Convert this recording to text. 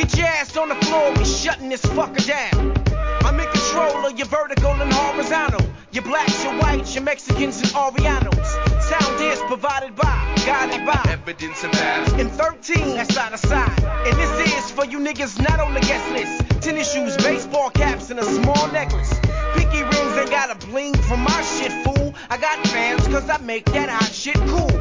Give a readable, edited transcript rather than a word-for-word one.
Get your ass on the floor, we shutting this fucker down. I'm in control of your vertical and horizontal. Your blacks, your whites, your Mexicans and Orientals. Sound is provided by, guided by evidence of that. in 13, that's out of sight. And this is for you niggas not on the guest list. Tennis shoes, baseball caps, and a small necklace. Pinky rings ain't got a bling for my shit, fool. I got fans cause I make that hot shit cool.